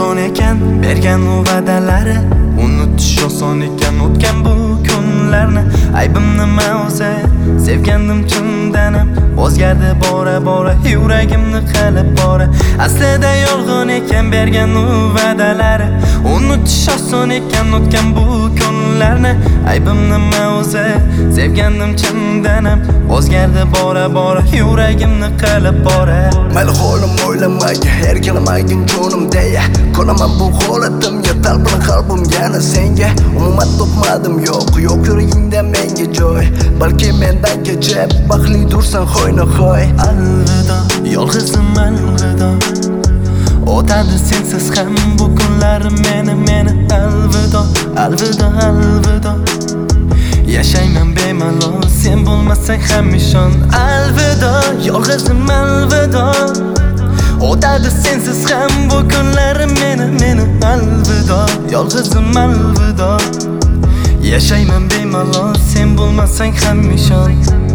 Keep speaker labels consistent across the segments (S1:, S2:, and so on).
S1: yolg'on ekan bergan u va'dalari, unutish oson ekan o'tgan bu kunlarni. Aybim nima o'zi, sevgandim chindanam, o'zgardi bora bora yuragimni qilib bora. Aslida yolg'on ekan bergan u va'dalari, unutish oson ekan o'tgan bu kunlarni. Aybim nima o'zi, sevgandim chindanam, o'zgardi bora bora yuragimni qilib bora.
S2: Mayli holim o'ylamaga, erkalamagin jonim deya, ko'raman bu holatimga, talpin qalbim yana senga. Umuman topmadim, yo'q yuragingda menga joy, balki mendan kechib baxtli dursan hoynahoy.
S1: Alvido, yolg'izim alvido, o'tadi sensiz ham bu kunlarim meni. Alvido, alvido, alvido, yashayman bemalol sen bo'lmasang ham ishon. Alvido, yolg'izim alvido, o'tadi sensiz ham bu kunlarim meni. Alvido, yolg'izim alvido, yashayman bemalol sen bo'lmasang ham ishon.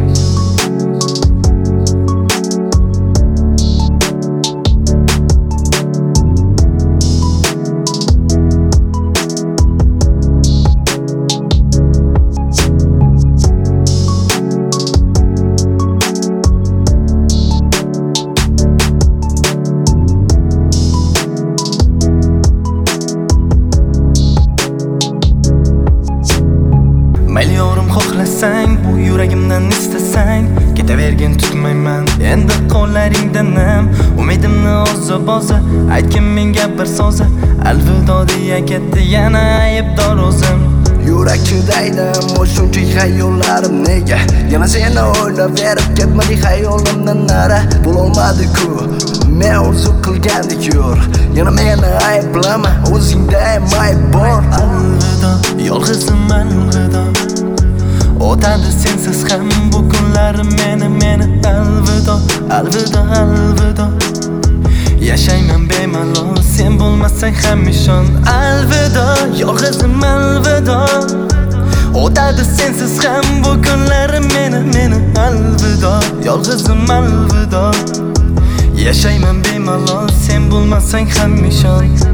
S1: Mayli yorim xohlasang, bu yuragimdan istasang, ketavergin tutmayman endi qo'llaringdan nam. Umidimni ozi aytgin menga bir so'zi, alvido deya ketdi yana aybdor o'zim.
S2: Yurak chidaydim, shuncha xayollarim nega yana seni o'ylab verib ketmadi xayolimdan nara. Bo'lolmadi-ku men orzu qilgandek yur, yana meni ayblama, o'zingda ayb bor.
S1: Alvido, yolg'izim alvido, o'tadi sensiz ham bu kunlarim meni. Alvido, alvido, alvido, yashayman bemalol sen bo'lmasang ham ishon. Alvido, yolg'izim alvido, o'tadi sensiz ham bu kunlarim meni. Alvido, yolg'izim alvido, yashayman bemalol sen bo'lmasang ham ishon.